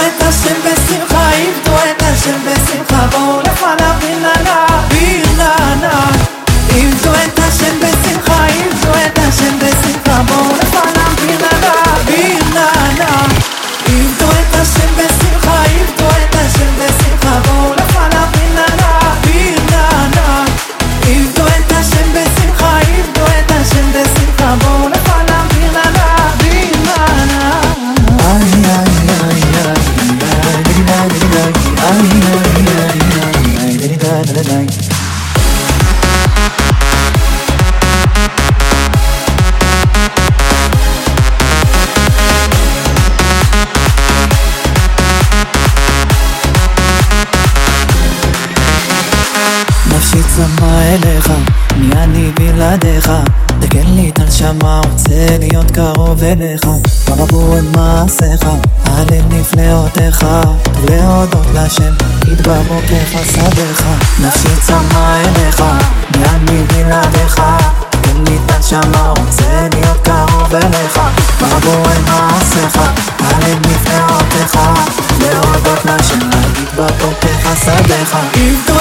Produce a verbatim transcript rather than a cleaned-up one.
את השם בשמחה, עבדו את השם בשמחה, בואו לפניו בננה, בננה. עבדו את השם בשמחה, עבדו את השם בשמחה, בואו לפניו בננה, בננה. עבדו את השם בשמחה, עבדו את השם בשמחה, בואו לפניו בננה, בננה. עבדו את השם בשמחה, עבדו את השם בשמחה, בואו לפניו בננה, בננה. איי איי איי נפשי צמא אליך, מי אני בלעדיך, תקן לי את הנשמה, רוצה להיות קרוב אליך. ברבור את מעשיך, הלב נפלאותיך, טוב להודות לשם, יתברך בחסדיך. נפשי צמא אליך, מי אני בלעדיך, תקן לי את הנשמה, רוצה להיות קרוב אליך. ברבור את מעשיך, הלב נפלאותיך, טוב להודות לשם, יתברך בחסדיך.